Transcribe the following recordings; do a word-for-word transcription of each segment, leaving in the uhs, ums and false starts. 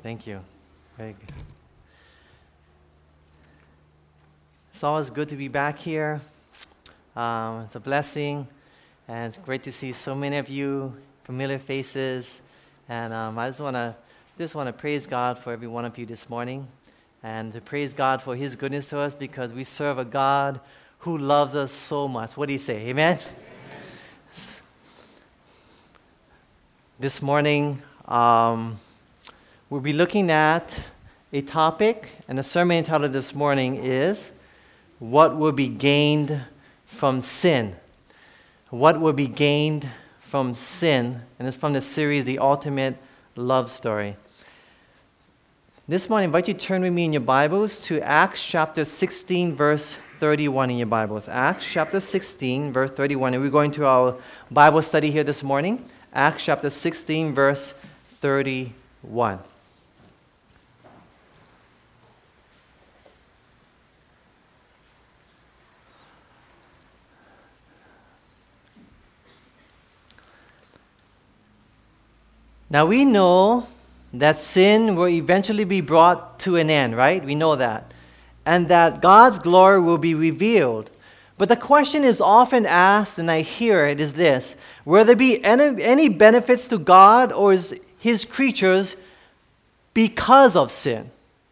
Thank you. Very good. It's always good to be back here. Um, it's a blessing, and it's great to see so many of you, familiar faces. And um, I just want to just want to praise God for every one of you this morning, and to praise God for His goodness to us, because we serve a God who loves us so much. What do you say? Amen? Amen. This morning, um, we'll be looking at a topic, and the sermon title this morning is, What Will Be Gained from Sin? What will be gained from sin? And it's from the series, The Ultimate Love Story. This morning, I invite you to turn with me in your Bibles to Acts chapter sixteen, verse thirty-one in your Bibles. Acts chapter sixteen, verse thirty-one. And we're going to our Bible study here this morning. Acts chapter sixteen, verse thirty-one. Now we know that sin will eventually be brought to an end, right? We know that. And that God's glory will be revealed. But the question is often asked, and I hear it, is this: will there be any, any benefits to God or is His creatures because of sin?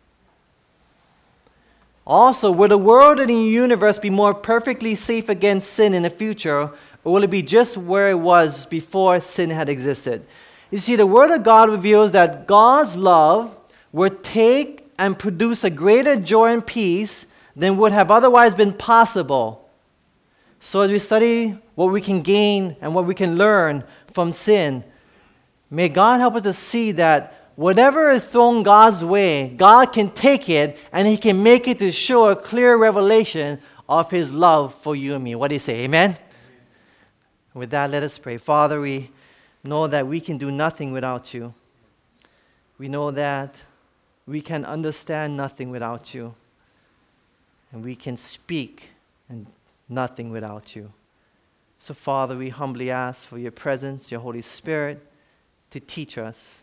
Also, will the world and the universe be more perfectly safe against sin in the future, or will it be just where it was before sin had existed? You see, the Word of God reveals that God's love will take and produce a greater joy and peace than would have otherwise been possible. So as we study what we can gain and what we can learn from sin, may God help us to see that whatever is thrown God's way, God can take it and He can make it to show a clear revelation of His love for you and me. What do you say? Amen? Amen. With that, let us pray. Father, we know that we can do nothing without you. We know that we can understand nothing without you. And we can speak and nothing without you. So, Father, we humbly ask for your presence, your Holy Spirit, to teach us.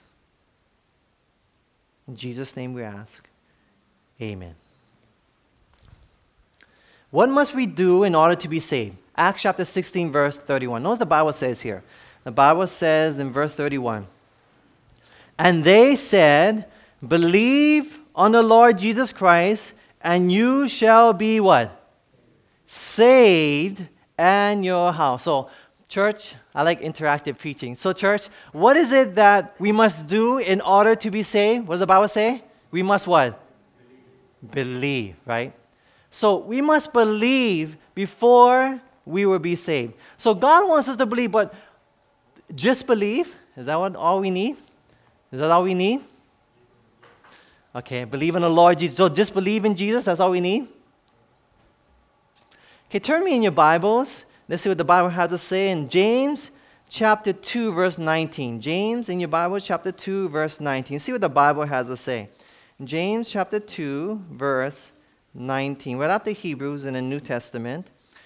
In Jesus' name we ask. Amen. What must we do in order to be saved? Acts chapter sixteen, verse thirty-one. Notice the Bible says here. The Bible says in verse thirty-one, and they said, believe on the Lord Jesus Christ, and you shall be what? Saved, and your house. So, church, I like interactive preaching. So, church, what is it that we must do in order to be saved? What does the Bible say? We must what? Believe, believe, right? So, we must believe before we will be saved. So, God wants us to believe, but just believe? Is that what all we need? Is that all we need? Okay, believe in the Lord Jesus. So just believe in Jesus, that's all we need? Okay, turn me in your Bibles. Let's see what the Bible has to say in James chapter two, verse nineteen. James in your Bible, chapter two, verse nineteen. See what the Bible has to say. James chapter two, verse nineteen. Right after Hebrews in the New Testament.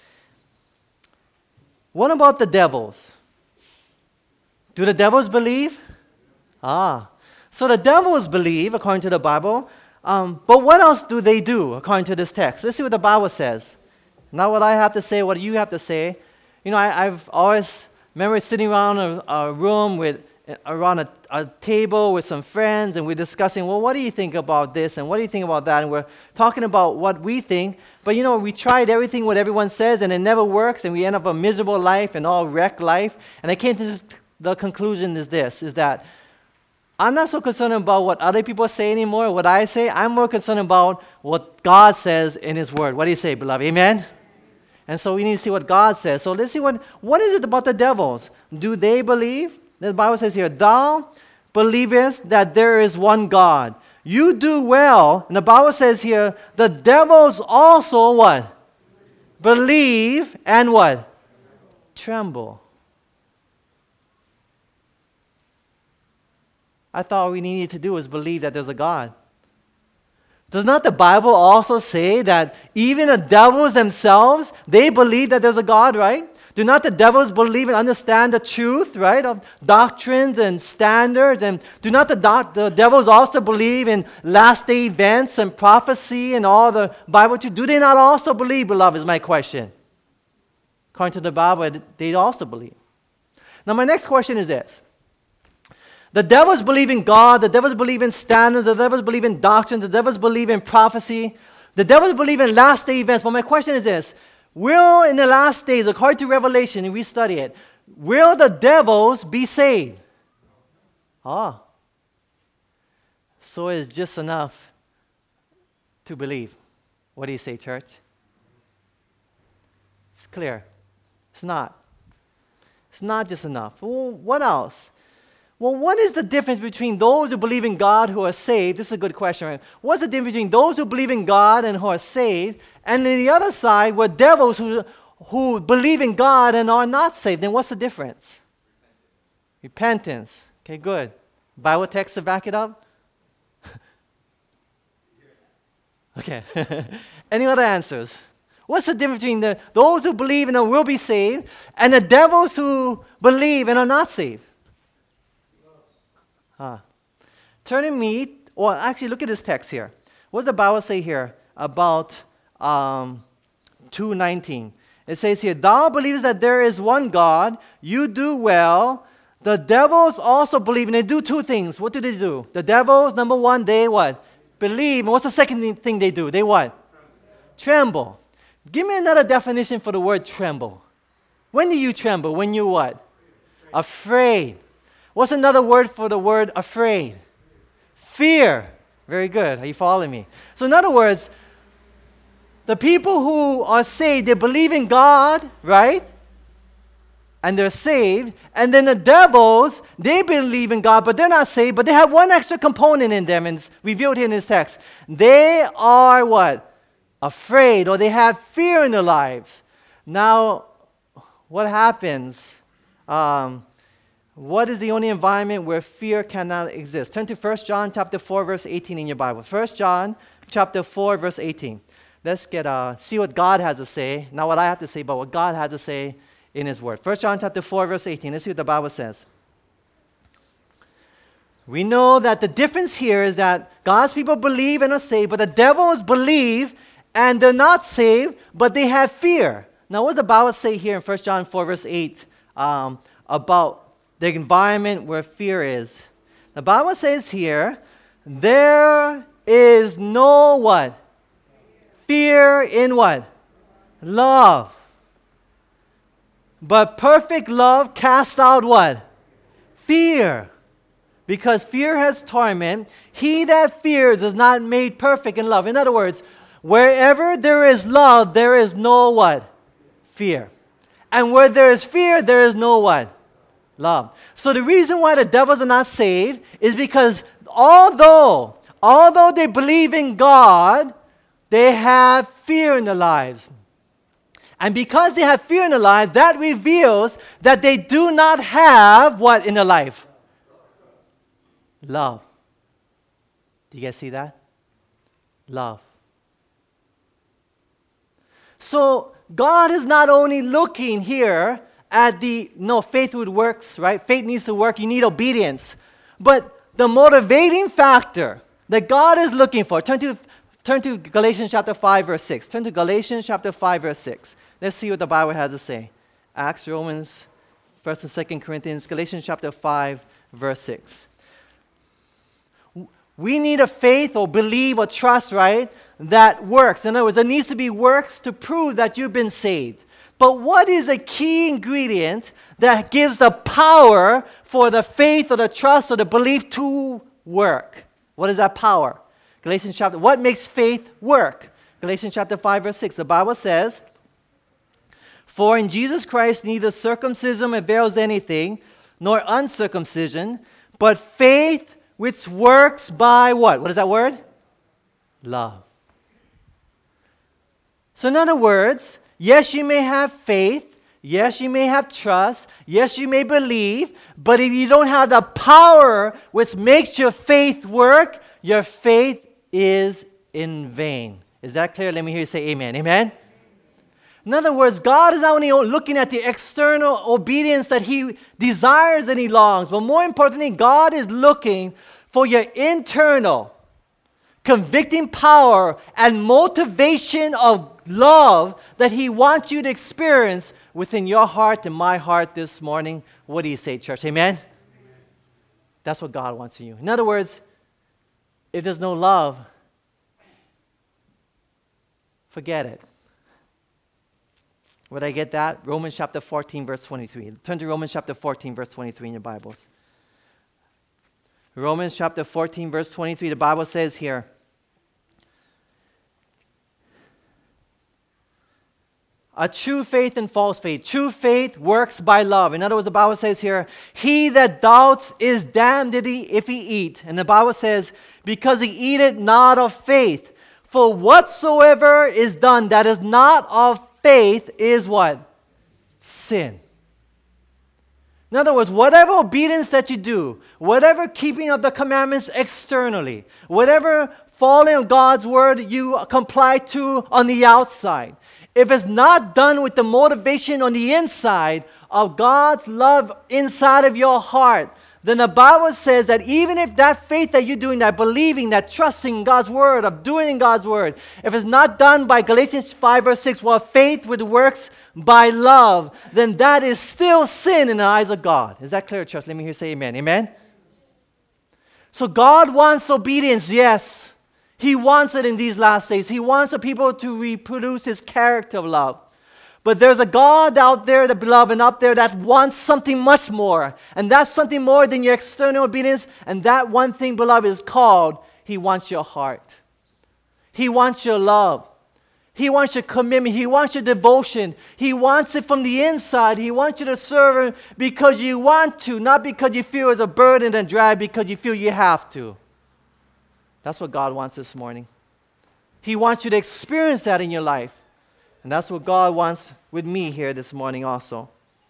What about the devils? Do the devils believe? Ah. So the devils believe, according to the Bible. Um, but what else do they do, according to this text? Let's see what the Bible says. Not what I have to say, what you have to say. You know, I, I've always remember sitting around a, a room with, around a, a table with some friends, and we're discussing, well, what do you think about this, and what do you think about that? And we're talking about what we think. But, you know, we tried everything what everyone says, and it never works, and we end up a miserable life and all wrecked life. And I came to this The conclusion is this, is that I'm not so concerned about what other people say anymore, what I say. I'm more concerned about what God says in His Word. What do you say, beloved? Amen? And so we need to see what God says. So let's see what, what is it about the devils? Do they believe? The Bible says here, thou believest that there is one God. You do well. And the Bible says here, the devils also what? Believe and what? Tremble. I thought all we needed to do was believe that there's a God. Does not the Bible also say that even the devils themselves, they believe that there's a God, right? Do not the devils believe and understand the truth, right, of doctrines and standards? And do not the, doc- the devils also believe in last day events and prophecy and all the Bible truth? Do they not also believe, beloved, is my question. According to the Bible, they also believe. Now, my next question is this. The devils believe in God. The devils believe in standards. The devils believe in doctrine. The devils believe in prophecy. The devils believe in last day events. But my question is this. Will, in the last days, according to Revelation, and we study it, will the devils be saved? Ah. So it's just enough to believe. What do you say, church? It's clear. It's not. It's not just enough. Well, what else? Well, what is the difference between those who believe in God who are saved? This is a good question, right? What's the difference between those who believe in God and who are saved, and on the other side were devils who, who believe in God and are not saved? Then what's the difference? Repentance. Okay, good. Bible text to back it up? Okay. Any other answers? What's the difference between the, those who believe and will be saved and the devils who believe and are not saved? Huh. Turn to me, or actually look at this text here. What does the Bible say here about um, two nineteen? It says here, thou believest that there is one God, you do well. The devils also believe, and they do two things. What do they do? The devils, number one, they what? Believe. And what's the second thing they do? They what? Tremble. Give me another definition for the word tremble. When do you tremble? When you what? Afraid. What's another word for the word afraid? Fear. Very good. Are you following me? So in other words, the people who are saved, they believe in God, right? And they're saved. And then the devils, they believe in God, but they're not saved, but they have one extra component in them, and it's revealed here in this text. They are what? Afraid, or they have fear in their lives. Now, what happens? Um, What is the only environment where fear cannot exist? Turn to First John chapter four, verse eighteen in your Bible. First John chapter four, verse eighteen. Let's get uh, see what God has to say. Not what I have to say, but what God has to say in His Word. First John chapter four, verse eighteen. Let's see what the Bible says. We know that the difference here is that God's people believe and are saved, but the devils believe and they're not saved, but they have fear. Now, what does the Bible say here in First John four, verse eight um, about the environment where fear is? The Bible says here, there is no what? Fear in what? Love. But perfect love casts out what? Fear. Because fear has torment. He that fears is not made perfect in love. In other words, wherever there is love, there is no what? Fear. And where there is fear, there is no what? Love. So the reason why the devils are not saved is because although, although they believe in God, they have fear in their lives. And because they have fear in their lives, that reveals that they do not have what in their life? Love. Do you guys see that? Love. So God is not only looking here at the, no, faith with works, right? Faith needs to work. You need obedience. But the motivating factor that God is looking for, turn to, turn to Galatians chapter five, verse six. Turn to Galatians chapter five, verse six. Let's see what the Bible has to say. Acts, Romans, First and Second Corinthians, Galatians chapter five, verse six. We need a faith or believe or trust, right, that works. In other words, there needs to be works to prove that you've been saved. But what is the key ingredient that gives the power for the faith or the trust or the belief to work? What is that power? Galatians chapter, what makes faith work? Galatians chapter five, verse six. The Bible says, for in Jesus Christ neither circumcision avails anything, nor uncircumcision, but faith which works by what? What is that word? Love. So in other words, yes, you may have faith. Yes, you may have trust. Yes, you may believe. But if you don't have the power which makes your faith work, your faith is in vain. Is that clear? Let me hear you say amen. Amen? In other words, God is not only looking at the external obedience that He desires and He longs, but more importantly, God is looking for your internal convicting power and motivation of love that He wants you to experience within your heart and my heart this morning. What do you say, church? Amen? Amen. That's what God wants in you. In other words, if there's no love, forget it. Would I get that? Romans chapter fourteen, verse twenty-three. Turn to Romans chapter fourteen, verse twenty-three in your Bibles. Romans chapter fourteen, verse twenty-three, the Bible says here, a true faith and false faith. True faith works by love. In other words, the Bible says here, he that doubts is damned if he eat. And the Bible says, because he eateth not of faith. For whatsoever is done that is not of faith is what? Sin. In other words, whatever obedience that you do, whatever keeping of the commandments externally, whatever following of God's word you comply to on the outside, if it's not done with the motivation on the inside of God's love inside of your heart, then the Bible says that even if that faith that you're doing, that believing, that trusting God's word, of doing in God's word, if it's not done by Galatians five verse six, well, faith with works by love, then that is still sin in the eyes of God. Is that clear, church? Let me hear you say amen. Amen? So God wants obedience, yes. He wants it in these last days. He wants the people to reproduce His character of love. But there's a God out there, the beloved, and up there that wants something much more. And that's something more than your external obedience. And that one thing, beloved, is called, He wants your heart. He wants your love. He wants your commitment. He wants your devotion. He wants it from the inside. He wants you to serve Him because you want to, not because you feel it's a burden and drag, because you feel you have to. That's what God wants this morning. He wants you to experience that in your life. And that's what God wants with me here this morning also.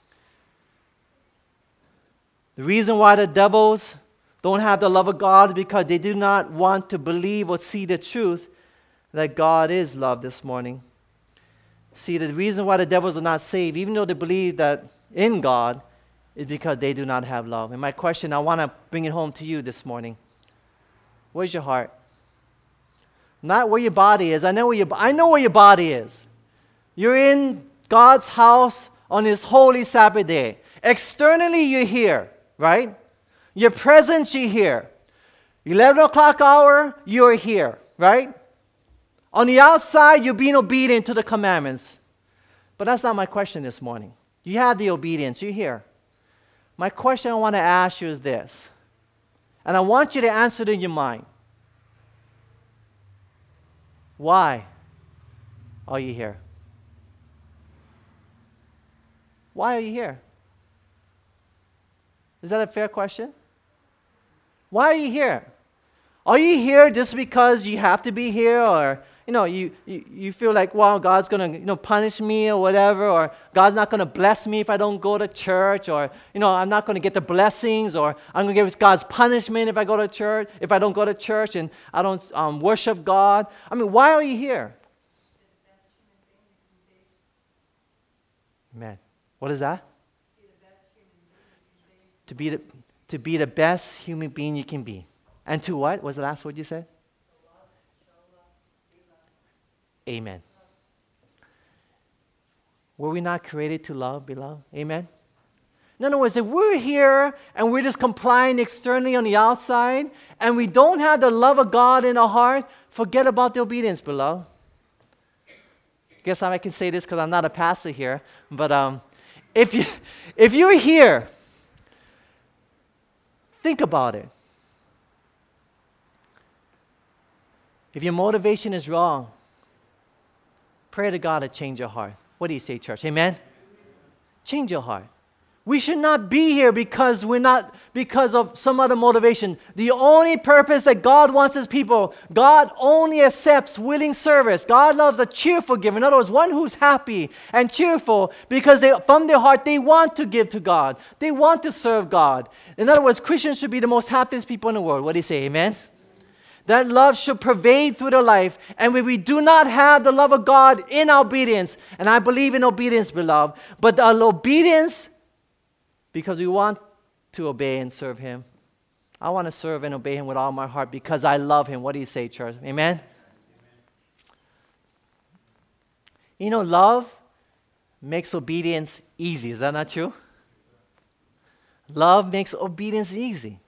The reason why the devils don't have the love of God is because they do not want to believe or see the truth that God is love this morning. See, the reason why the devils are not saved, even though they believe that in God, is because they do not have love. And my question, I want to bring it home to you this morning. Where's your heart? Not where your body is. I know where your, I know where your body is. You're in God's house on His holy Sabbath day. Externally, you're here, right? Your presence, you're here. eleven o'clock hour, you're here, right? On the outside, you're being obedient to the commandments. But that's not my question this morning. You have the obedience. You're here. My question I want to ask you is this. And I want you to answer it in your mind. Why are you here? Why are you here? Is that a fair question? Why are you here? Are you here just because you have to be here, or you know, you, you, you feel like, well, God's going to, you know, punish me or whatever, or God's not going to bless me if I don't go to church, or, you know, I'm not going to get the blessings, or I'm going to get God's punishment if I go to church, if I don't go to church and I don't um, worship God. I mean, why are you here? Amen. What is that? To be the, to be the best human being you can be. And to what? What's the last word you said? Amen. Were we not created to love, beloved? Amen? In other words, if we're here and we're just complying externally on the outside and we don't have the love of God in our heart, forget about the obedience, beloved. Guess I can say this because I'm not a pastor here, but um, if you, if you're here, think about it. If your motivation is wrong, pray to God to change your heart. What do you say, church? Amen? Change your heart. We should not be here because we're not, because of some other motivation. The only purpose that God wants His people, God only accepts willing service. God loves a cheerful giver. In other words, one who's happy and cheerful because they, from their heart they want to give to God. They want to serve God. In other words, Christians should be the most happiest people in the world. What do you say? Amen? That love should pervade through their life. And when we do not have the love of God in obedience, and I believe in obedience, beloved, but the obedience because we want to obey and serve Him. I want to serve and obey Him with all my heart because I love Him. What do you say, church? Amen? You know, love makes obedience easy. Is that not true? Love makes obedience easy.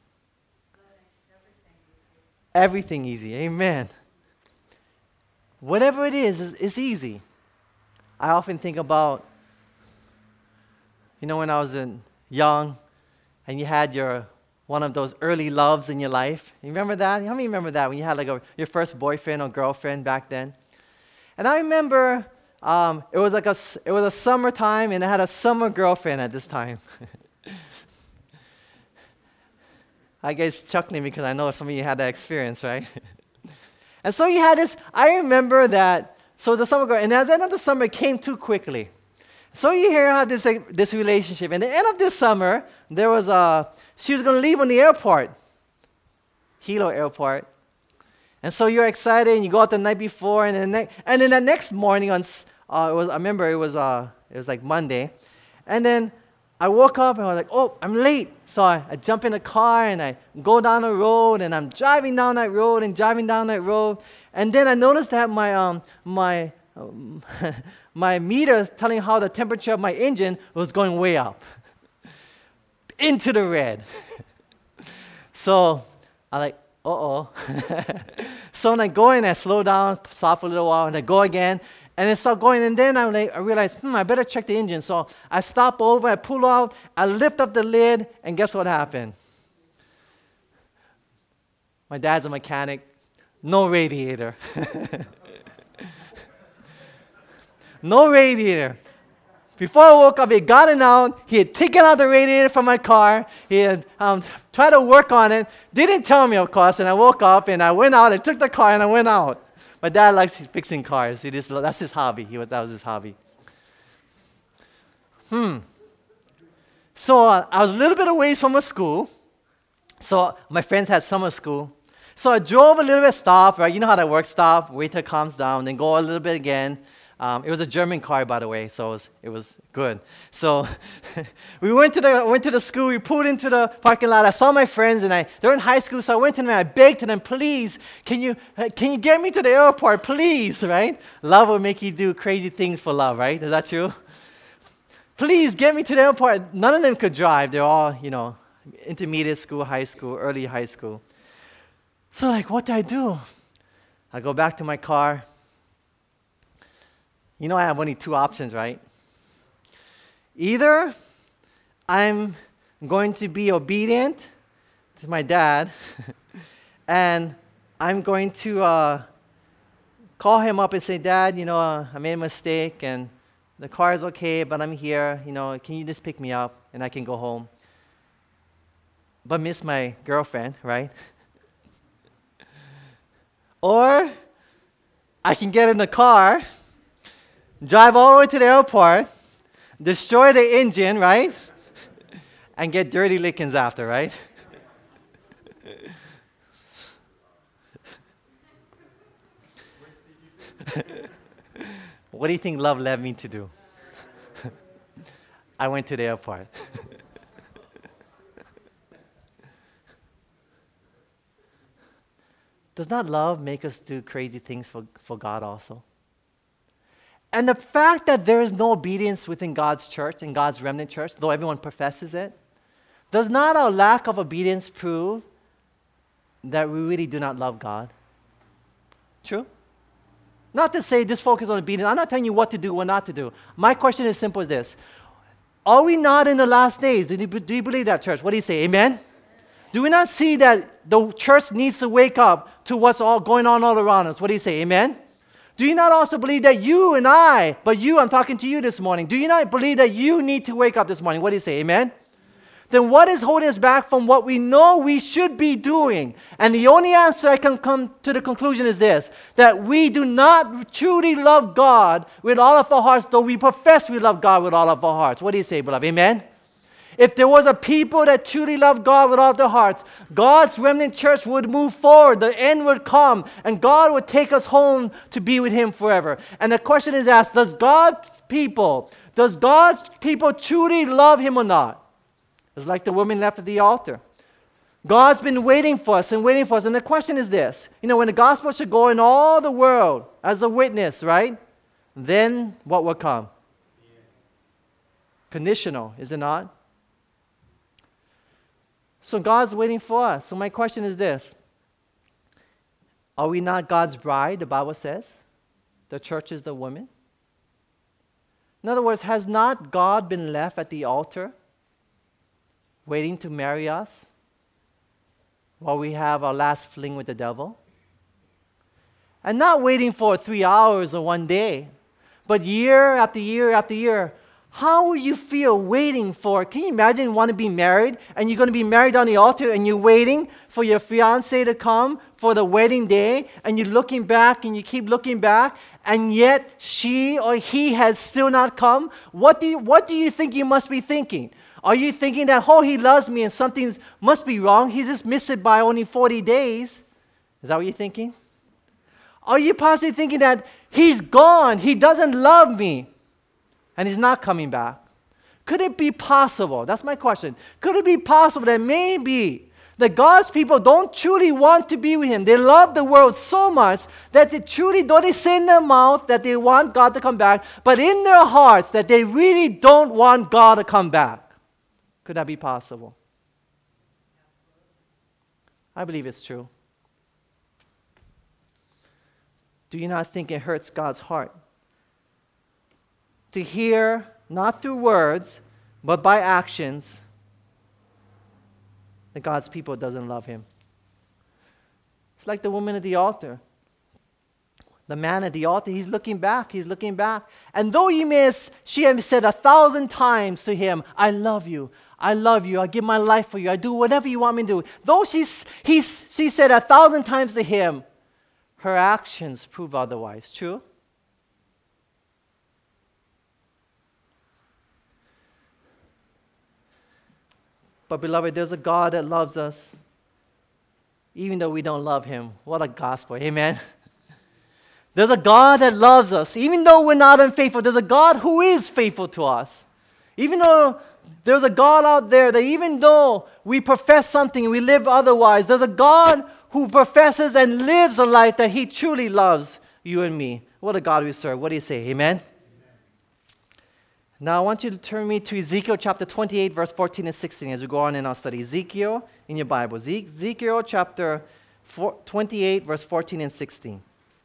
Everything easy. Amen. Whatever it is, it's easy. I often think about, you know, when I was in, young and you had your one of those early loves in your life. You remember that? How many remember that when you had like a, your first boyfriend or girlfriend back then? And I remember um, it was like a it was a summertime, and I had a summer girlfriend at this time. I guess chuckling because I know some of you had that experience, right? And so you had this. I remember that. So the summer girl, and at the end of the summer, it came too quickly. So you hear how this like, this relationship. And at the end of this summer, there was a she was going to leave on the airport, Hilo Airport. And so you're excited, and you go out the night before, and then ne- and then the next morning on uh, it was I remember it was uh it was like Monday, and then I woke up and I was like, oh, I'm late. So I, I jump in the car and I go down the road, and I'm driving down that road and driving down that road, and then I noticed that my um my um, my meter telling how the temperature of my engine was going way up into the red. So I'm like, uh-oh. So when I go in, I slow down, stop for a little while, and I go again, and I start going, and then I, like, I realize, hmm, I better check the engine. So I stop over, I pull out, I lift up the lid, and guess what happened? My dad's a mechanic, no radiator. No radiator. Before I woke up, he had gotten out. He had taken out the radiator from my car. He had um, tried to work on it. Didn't tell me, of course. And I woke up and I went out. I took the car and I went out. My dad likes fixing cars. He just, that's his hobby. He was, that was his hobby. Hmm. So uh, I was a little bit away from a school. So my friends had summer school. So I drove a little bit, stop, right? You know how that works. Stop, wait till it calms down, then go a little bit again. Um, it was a German car, by the way, so it was, it was good. So we went to the went to the school. We pulled into the parking lot. I saw my friends, and I they're in high school, so I went to them and I begged to them, please, can you uh, can you get me to the airport, please, right? Love will make you do crazy things for love, right? Is that true? Please get me to the airport. None of them could drive. They're all, you know, intermediate school, high school, early high school. So like, what do I do? I go back to my car. You know, I have only two options, right? Either I'm going to be obedient to my dad, and I'm going to uh, call him up and say, Dad, you know, uh, I made a mistake, and the car is okay, but I'm here. You know, can you just pick me up, and I can go home? But miss my girlfriend, right? Or I can get in the car, drive all the way to the airport, destroy the engine, right? And get dirty lickings after, right? What do you think love led me to do? I went to the airport. Does not love make us do crazy things for, for God also? And the fact that there is no obedience within God's church, in God's remnant church, though everyone professes it, does not our lack of obedience prove that we really do not love God? True? Not to say just focus on obedience. I'm not telling you what to do, what not to do. My question is simple as this. Are we not in the last days? Do you, do you believe that, church? What do you say? Amen? Do we not see that the church needs to wake up to what's all going on all around us? What do you say? Amen? Do you not also believe that you and I, but you, I'm talking to you this morning, do you not believe that you need to wake up this morning? What do you say? Amen? Then what is holding us back from what we know we should be doing? And the only answer I can come to the conclusion is this, that we do not truly love God with all of our hearts, though we profess we love God with all of our hearts. What do you say, beloved? Amen? if there was a people that truly loved God with all their hearts, God's remnant church would move forward. The end would come, and God would take us home to be with Him forever. And the question is asked, does God's people, does God's people truly love Him or not? It's like the woman left at the altar. God's been waiting for us and waiting for us. And the question is this. You know, when the gospel should go in all the world as a witness, right? Then what will come? Yeah. Conditional, is it not? So God's waiting for us. So my question is this. Are we not God's bride, the Bible says? The church is the woman. In other words, has not God been left at the altar waiting to marry us while we have our last fling with the devil? And not waiting for three hours or one day, but year after year after year. How will you feel waiting for, can you imagine you want to be married and you're going to be married on the altar and you're waiting for your fiancé to come for the wedding day and you're looking back and you keep looking back and yet she or he has still not come? What do you, what do you think you must be thinking? Are you thinking that, oh, he loves me and something must be wrong? He just missed it by only forty days. Is that what you're thinking? Are you possibly thinking that he's gone, he doesn't love me, and he's not coming back? Could it be possible? That's my question. Could it be possible that maybe that God's people don't truly want to be with Him? They love the world so much that they truly, though they say in their mouth that they want God to come back, but in their hearts that they really don't want God to come back. Could that be possible? I believe it's true. Do you not think it hurts God's heart to hear, not through words, but by actions, that God's people doesn't love Him? It's like the woman at the altar. The man at the altar, he's looking back, he's looking back. And though you may have, she had said a thousand times to him, I love you, I love you, I give my life for you, I do whatever you want me to do. Though she's, he's, she said a thousand times to him, her actions prove otherwise. True? But beloved, there's a God that loves us, even though we don't love Him. What a gospel. Amen? There's a God that loves us, even though we're not unfaithful. There's a God who is faithful to us. Even though there's a God out there that even though we profess something and we live otherwise, there's a God who professes and lives a life that He truly loves you and me. What a God we serve. What do you say? Amen? Amen. Now I want you to turn me to Ezekiel chapter twenty-eight, verse fourteen and sixteen as we go on in our study. Ezekiel in your Bible. Ezekiel chapter twenty-eight, verse fourteen and sixteen.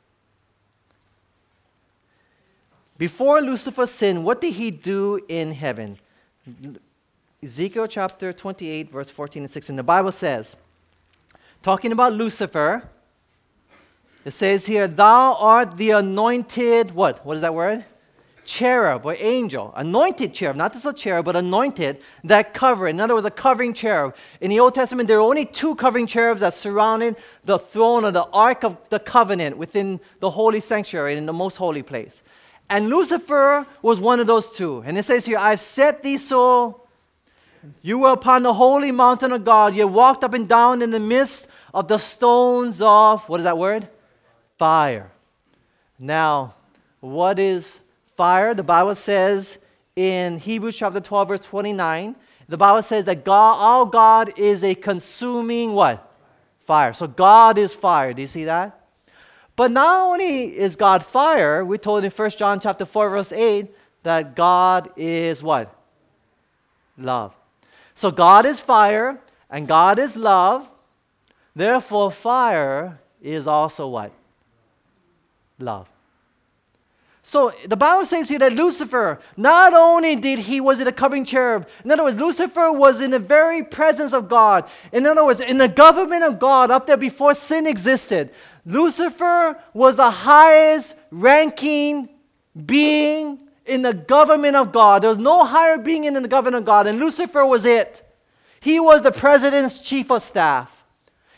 Before Lucifer sinned, what did he do in heaven? Ezekiel chapter twenty-eight, verse fourteen and sixteen. The Bible says, talking about Lucifer, it says here, thou art the anointed, what? What is that word? Cherub or angel. Anointed cherub, not just a cherub, but anointed, that cover. In other words, a covering cherub. In the Old Testament, there are only two covering cherubs that surrounded the throne or the Ark of the Covenant within the holy sanctuary in the most holy place. And Lucifer was one of those two. And it says here, I've set thee so, you were upon the holy mountain of God. You walked up and down in the midst of the stones of, what is that word? Fire. Now, what is fire? The Bible says in Hebrews chapter twelve, verse twenty-nine, the Bible says that God, our God is a consuming what? Fire. So God is fire. Do you see that? But not only is God fire, we're told in First John chapter four, verse eight, that God is what? Love. So God is fire, and God is love. Therefore, fire is also what? Love. So the Bible says here that Lucifer, not only did he, was it a covering cherub, in other words, Lucifer was in the very presence of God. In other words, in the government of God, up there before sin existed, Lucifer was the highest ranking being in the government of God. There was no higher being in the government of God, and Lucifer was it. He was the president's chief of staff.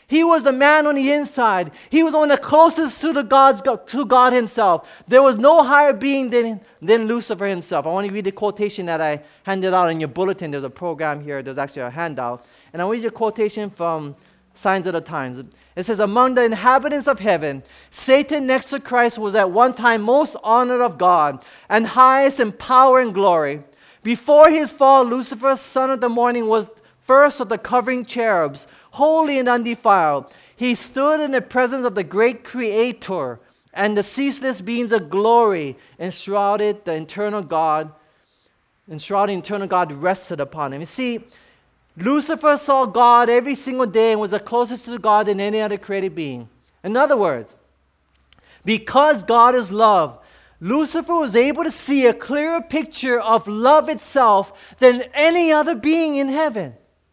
He was the man on the inside. He was one of the closest to, the God's, to God himself. There was no higher being than, than Lucifer himself. I want to read the quotation that I handed out in your bulletin. There's a program here. There's actually a handout. And I want to read a quotation from Signs of the Times. It says, among the inhabitants of heaven, Satan next to Christ was at one time most honored of God and highest in power and glory. Before his fall, Lucifer, son of the morning, was first of the covering cherubs, holy and undefiled. He stood in the presence of the great Creator, and the ceaseless beams of glory enshrouded the eternal God, enshrouding eternal God rested upon him. You see, Lucifer saw God every single day and was the closest to God than any other created being. In other words, because God is love, Lucifer was able to see a clearer picture of love itself than any other being in heaven.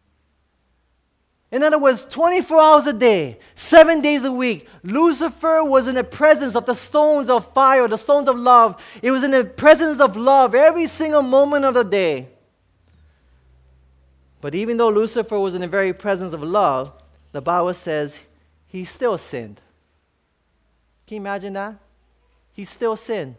In other words, twenty-four hours a day, seven days a week, Lucifer was in the presence of the stones of fire, the stones of love. It was in the presence of love every single moment of the day. But even though Lucifer was in the very presence of love, the Bible says he still sinned. Can you imagine that? He still sinned.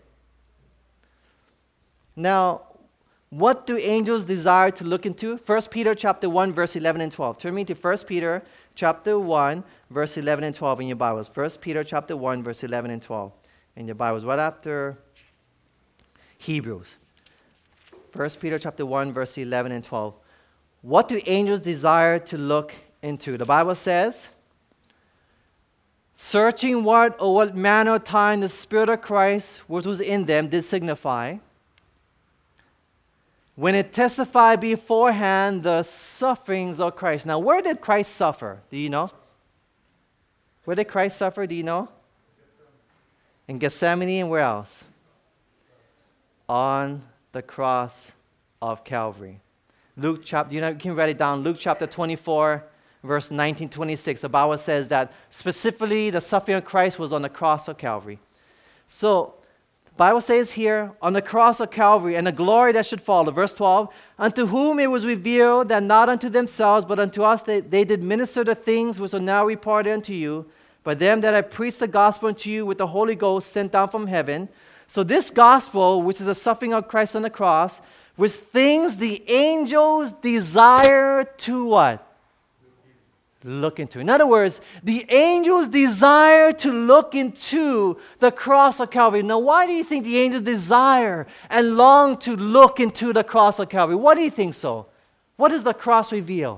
Now, what do angels desire to look into? First Peter chapter one, verse eleven and twelve. Turn me to First Peter chapter one, verse eleven and twelve in your Bibles. First Peter chapter one, verse eleven and twelve in your Bibles. Right after Hebrews. First Peter chapter one, verse eleven and twelve. What do angels desire to look into? The Bible says, searching what or what manner of time the Spirit of Christ, which was in them, did signify, when it testified beforehand the sufferings of Christ. Now, where did Christ suffer? Do you know? Where did Christ suffer? Do you know? In Gethsemane, and where else? On the cross of Calvary. Luke chapter, you know, you can write it down. Luke chapter twenty-four, verse nineteen, twenty-six. The Bible says that specifically the suffering of Christ was on the cross of Calvary. So, the Bible says here, on the cross of Calvary, and the glory that should follow. Verse twelve, unto whom it was revealed that not unto themselves, but unto us they, they did minister the things which are now reported unto you, by them that have preached the gospel unto you with the Holy Ghost sent down from heaven. So this gospel, which is the suffering of Christ on the cross, was things the angels desire to what? Look into. In other words, the angels desire to look into the cross of Calvary. Now, why do you think the angels desire and long to look into the cross of Calvary? Why do you think so? What does the cross reveal?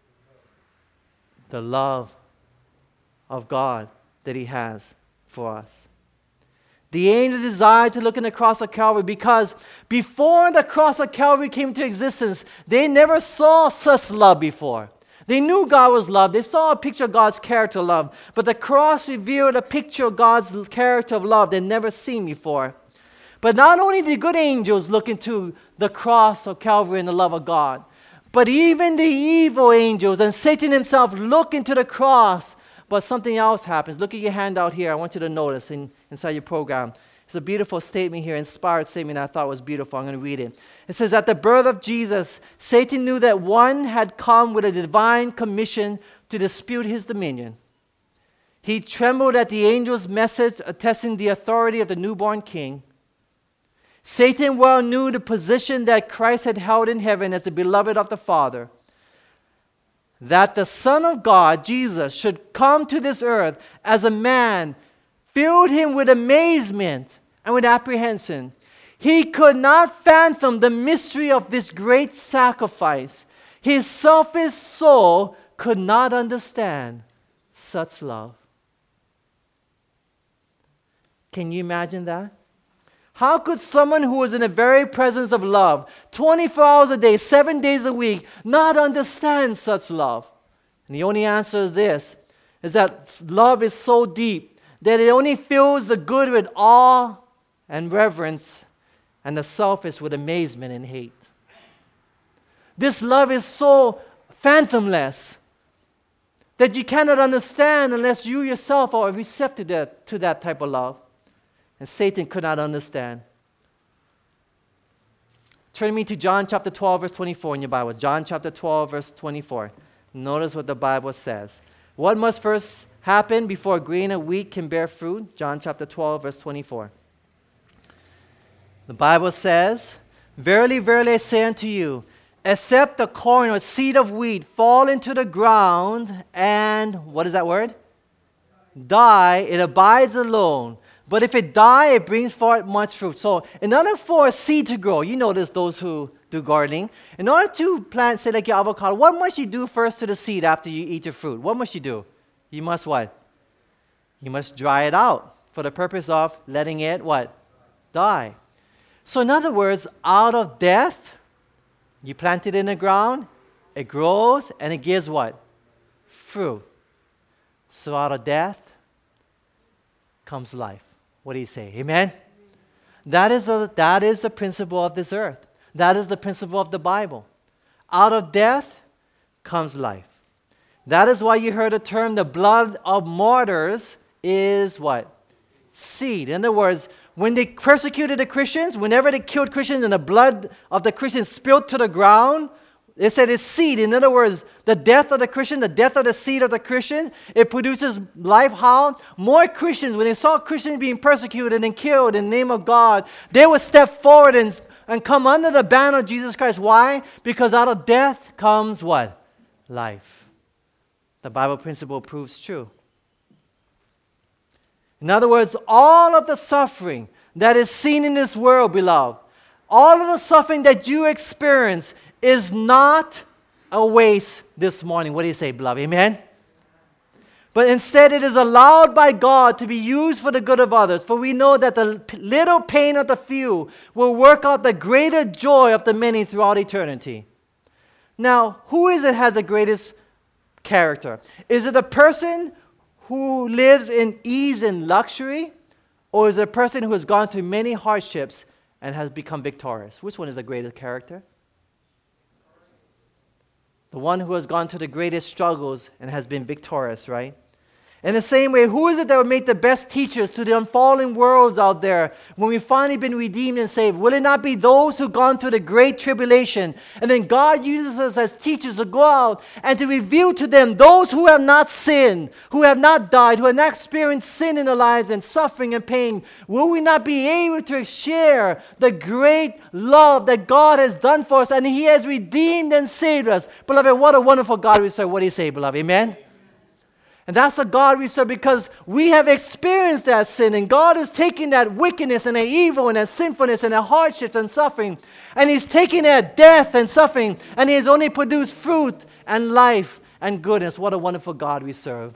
The love of God that He has for us. The angels desired to look in the cross of Calvary because before the cross of Calvary came into existence, they never saw such love before. They knew God was love. They saw a picture of God's character of love. But the cross revealed a picture of God's character of love they'd never seen before. But not only did good angels look into the cross of Calvary and the love of God, but even the evil angels and Satan himself look into the cross. But something else happens. Look at your handout here. I want you to notice in, inside your program. It's a beautiful statement here, inspired statement I thought was beautiful. I'm going to read it. It says, at the birth of Jesus, Satan knew that one had come with a divine commission to dispute his dominion. He trembled at the angel's message attesting the authority of the newborn king. Satan well knew the position that Christ had held in heaven as the beloved of the Father. That the Son of God, Jesus, should come to this earth as a man filled him with amazement and with apprehension. He could not fathom the mystery of this great sacrifice. His selfish soul could not understand such love. Can you imagine that? How could someone who was in the very presence of love, twenty-four hours a day, seven days a week, not understand such love? And the only answer is this, is that love is so deep that it only fills the good with awe and reverence and the selfish with amazement and hate. This love is so phantomless that you cannot understand unless you yourself are receptive to that, to that type of love. And Satan could not understand. Turn me to John chapter twelve, verse twenty-four in your Bible. John chapter twelve, verse twenty-four. Notice what the Bible says. What must first happen before a grain of wheat can bear fruit? John chapter twelve, verse twenty-four. The Bible says, "Verily, verily, I say unto you, except the corn or seed of wheat fall into the ground and," what is that word? "Die, it abides alone. But if it die, it brings forth much fruit." So in order for a seed to grow, you notice those who do gardening, in order to plant, say like your avocado, what must you do first to the seed after you eat your fruit? What must you do? You must what? You must dry it out for the purpose of letting it what? Die. So in other words, out of death, you plant it in the ground, it grows, and it gives what? Fruit. So out of death comes life. What do you say? Amen? That is, a, that is the principle of this earth. That is the principle of the Bible. Out of death comes life. That is why you heard the term, the blood of martyrs is what? Seed. In other words, when they persecuted the Christians, whenever they killed Christians and the blood of the Christians spilled to the ground, they said it's seed. In other words, the death of the Christian, the death of the seed of the Christian, it produces life. How? More Christians, when they saw Christians being persecuted and killed in the name of God, they would step forward and, and come under the banner of Jesus Christ. Why? Because out of death comes what? Life. The Bible principle proves true. In other words, all of the suffering that is seen in this world, beloved, all of the suffering that you experience is not a waste this morning. What do you say, beloved? Amen? But instead it is allowed by God to be used for the good of others. For we know that the little pain of the few will work out the greater joy of the many throughout eternity. Now, who is it has the greatest character? Is it a person who lives in ease and luxury? Or is it a person who has gone through many hardships and has become victorious? Which one is the greatest character? The one who has gone through the greatest struggles and has been victorious, right? In the same way, who is it that will make the best teachers to the unfallen worlds out there when we've finally been redeemed and saved? Will it not be those who've gone through the great tribulation? And then God uses us as teachers to go out and to reveal to them those who have not sinned, who have not died, who have not experienced sin in their lives and suffering and pain. Will we not be able to share the great love that God has done for us and He has redeemed and saved us? Beloved, what a wonderful God we serve. What do you say, beloved? Amen? And that's the God we serve because we have experienced that sin. And God is taking that wickedness and that evil and that sinfulness and that hardships and suffering. And He's taking that death and suffering. And He has only produced fruit and life and goodness. What a wonderful God we serve.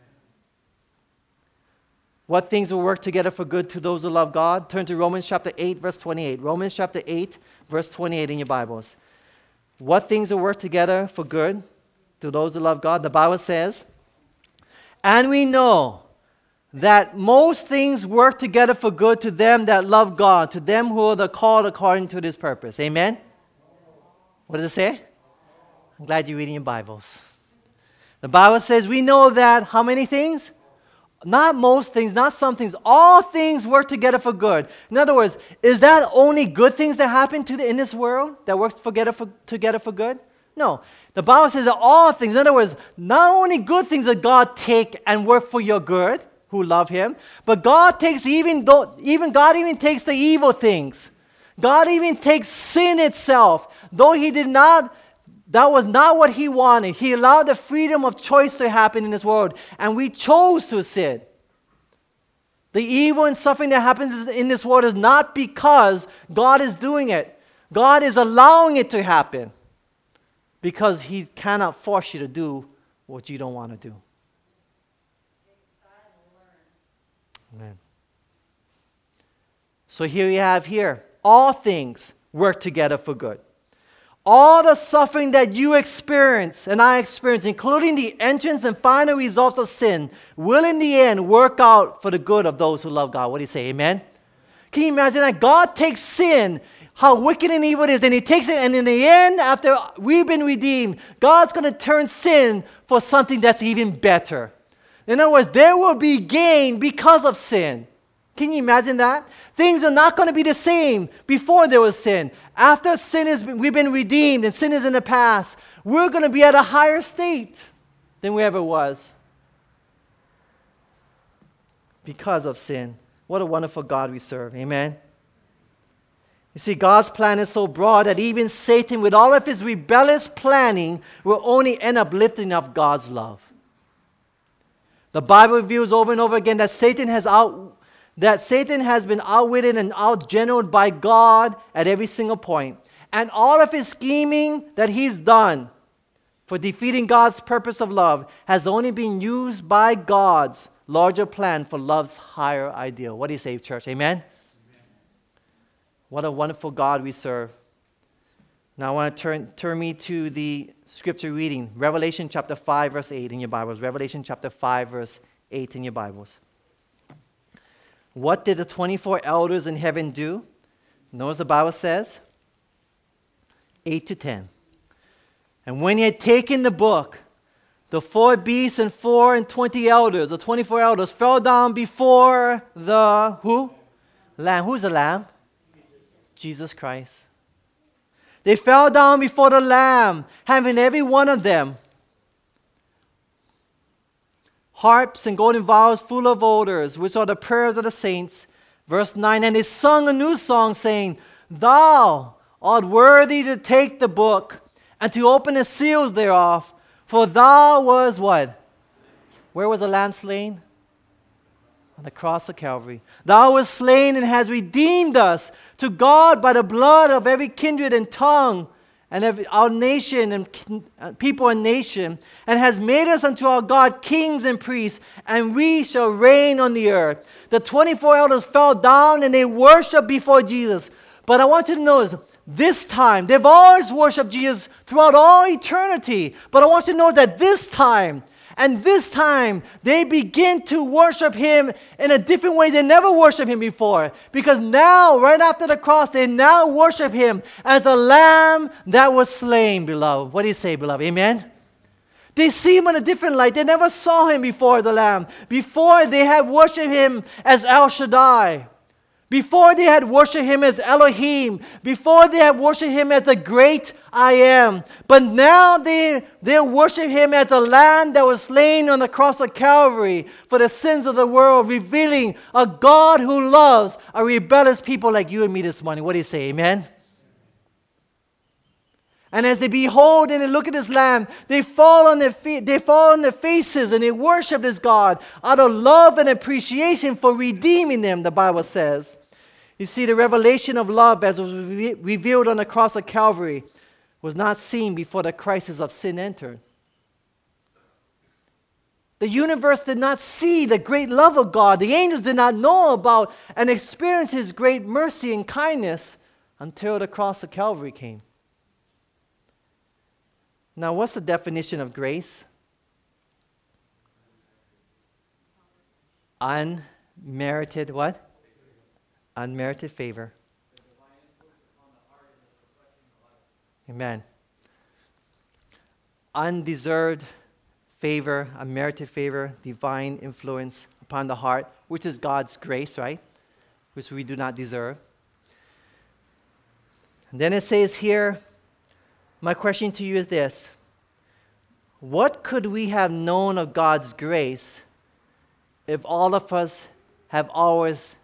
What things will work together for good to those who love God? Turn to Romans chapter eight, verse twenty-eight. Romans chapter eight, verse twenty-eight in your Bibles. What things will work together for good to those who love God? The Bible says, "And we know that most things work together for good to them that love God, to them who are the called according to His purpose." Amen? What does it say? I'm glad you're reading your Bibles. The Bible says we know that how many things? Not most things, not some things. All things work together for good. In other words, is that only good things that happen to the, in this world that works together for, together for good? No. The Bible says that all things, in other words, not only good things that God take and work for your good, who love Him, but God takes even, though, even God even takes the evil things. God even takes sin itself. Though He did not, that was not what He wanted. He allowed the freedom of choice to happen in this world, and we chose to sin. The evil and suffering that happens in this world is not because God is doing it. God is allowing it to happen. Because He cannot force you to do what you don't want to do. Amen. So here you have here, all things work together for good. All the suffering that you experience and I experience, including the entrance and final results of sin, will in the end work out for the good of those who love God. What do you say? Amen? Can you imagine that? God takes sin, how wicked and evil it is, and He takes it, and in the end, after we've been redeemed, God's going to turn sin for something that's even better. In other words, there will be gain because of sin. Can you imagine that? Things are not going to be the same before there was sin. After sin is, we've been redeemed and sin is in the past, we're going to be at a higher state than we ever was because of sin. What a wonderful God we serve. Amen. You see, God's plan is so broad that even Satan, with all of his rebellious planning, will only end up lifting up God's love. The Bible reveals over and over again that Satan has out, that Satan has been outwitted and outgeneraled by God at every single point. And all of his scheming that he's done for defeating God's purpose of love has only been used by God's larger plan for love's higher ideal. What do you say, church? Amen? What a wonderful God we serve. Now I want to turn, turn me to the scripture reading. Revelation chapter five, verse eight in your Bibles. Revelation chapter five, verse eight in your Bibles. What did the twenty-four elders in heaven do? Notice the Bible says, eight to ten. And when he had taken the book, the four beasts and four and twenty elders, the twenty-four elders, fell down before the, who? Lamb. Who's the Lamb? Jesus Christ. They fell down before the Lamb, having every one of them harps and golden vials full of odors, which are the prayers of the saints. Verse nine, and they sung a new song, saying, Thou art worthy to take the book and to open the seals thereof, for thou was what? Where was the Lamb slain? On the cross of Calvary. Thou wast slain and hast redeemed us to God by the blood of every kindred and tongue and every, our nation and people and nation, and has made us unto our God kings and priests, and we shall reign on the earth. The twenty-four elders fell down and they worshiped before Jesus. But I want you to notice, this time, they've always worshiped Jesus throughout all eternity. But I want you to know that this time, and this time, they begin to worship Him in a different way they never worshiped Him before. Because now, right after the cross, they now worship Him as the Lamb that was slain, beloved. What do you say, beloved? Amen? They see Him in a different light. They never saw Him before, the Lamb. Before, they had worshiped Him as El Shaddai. Before, they had worshiped Him as Elohim. Before, they had worshiped Him as the great I am. But now they, they worship Him as the Lamb that was slain on the cross of Calvary for the sins of the world, revealing a God who loves a rebellious people like you and me this morning. What do you say? Amen? And as they behold and they look at this Lamb, they fall on their feet, they fall on their faces and they worship this God out of love and appreciation for redeeming them, the Bible says. You see, the revelation of love as was re- revealed on the cross of Calvary was not seen before the crisis of sin entered. The universe did not see the great love of God. The angels did not know about and experience His great mercy and kindness until the cross of Calvary came. Now, what's the definition of grace? Unmerited what? Unmerited favor. Amen. Undeserved favor, unmerited favor, divine influence upon the heart, which is God's grace, right? Which we do not deserve. And then it says here, my question to you is this: what could we have known of God's grace if all of us have always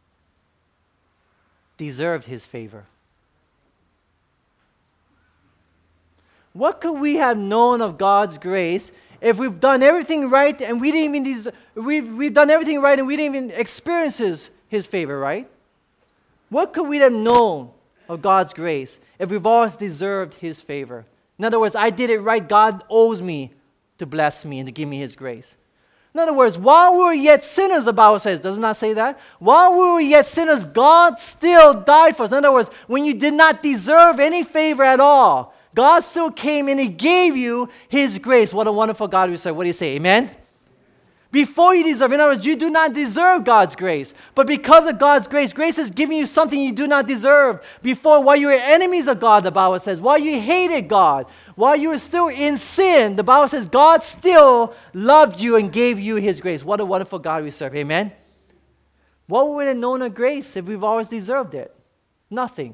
deserved His favor? What could we have known of God's grace if we've done everything right and we didn't even des- we've, we've done everything right and we didn't even experience His, His favor, right? What could we have known of God's grace if we've always deserved His favor? In other words, I did it right. God owes me to bless me and to give me His grace. In other words, while we were yet sinners, the Bible says, does it not say that? While we were yet sinners, God still died for us. In other words, when you did not deserve any favor at all, God still came and He gave you His grace. What a wonderful God we serve. What do you say? Amen? Before you deserve. In other words, you do not deserve God's grace. But because of God's grace, grace is giving you something you do not deserve. Before, while you were enemies of God, the Bible says, while you hated God, while you were still in sin, the Bible says God still loved you and gave you His grace. What a wonderful God we serve. Amen? What would we have known of grace if we've always deserved it? Nothing.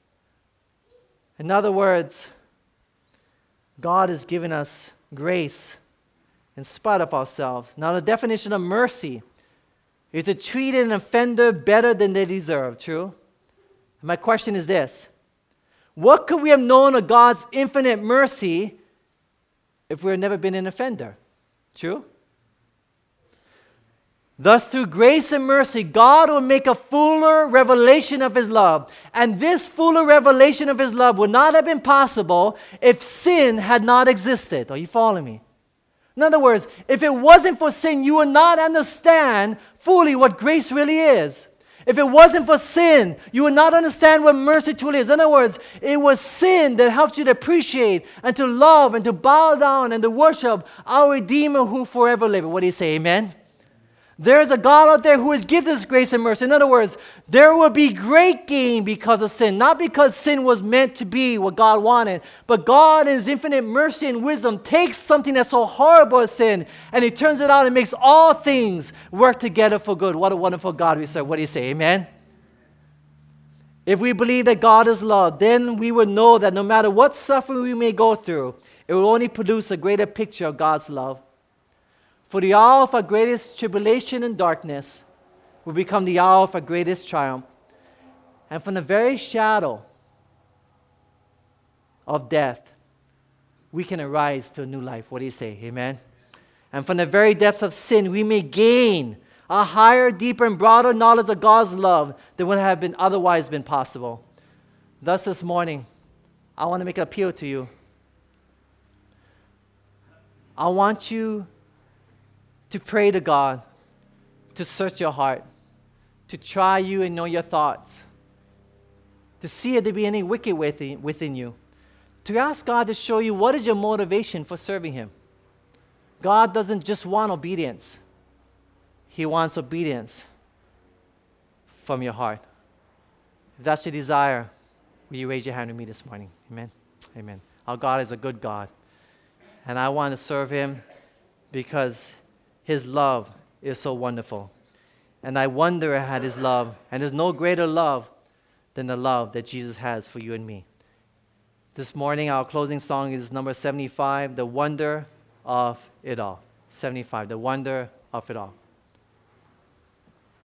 In other words, God has given us grace in spite of ourselves. Now, the definition of mercy is to treat an offender better than they deserve. True? My question is this. What could we have known of God's infinite mercy if we had never been an offender? True? Thus, through grace and mercy, God will make a fuller revelation of His love. And this fuller revelation of His love would not have been possible if sin had not existed. Are you following me? In other words, if it wasn't for sin, you would not understand fully what grace really is. If it wasn't for sin, you would not understand what mercy truly is. In other words, it was sin that helps you to appreciate and to love and to bow down and to worship our Redeemer who forever liveth. What do you say, amen? There is a God out there who has gives us grace and mercy. In other words, there will be great gain because of sin. Not because sin was meant to be what God wanted, but God in His infinite mercy and wisdom takes something that's so horrible as sin and He turns it out and makes all things work together for good. What a wonderful God we serve. What do you say? Amen? If we believe that God is love, then we would know that no matter what suffering we may go through, it will only produce a greater picture of God's love. For the hour of our greatest tribulation and darkness will become the hour of our greatest triumph. And from the very shadow of death, we can arise to a new life. What do you say? Amen? And from the very depths of sin, we may gain a higher, deeper, and broader knowledge of God's love than would have been otherwise been possible. Thus, this morning, I want to make an appeal to you. I want you to pray to God, to search your heart, to try you and know your thoughts, to see if there be any wicked within, within you, to ask God to show you what is your motivation for serving Him. God doesn't just want obedience. He wants obedience from your heart. If that's your desire, will you raise your hand with me this morning? Amen? Amen. Our God is a good God, and I want to serve Him because His love is so wonderful. And I wonder at His love. And there's no greater love than the love that Jesus has for you and me. This morning, our closing song is number seventy-five, The Wonder of It All. seventy-five, The Wonder of It All.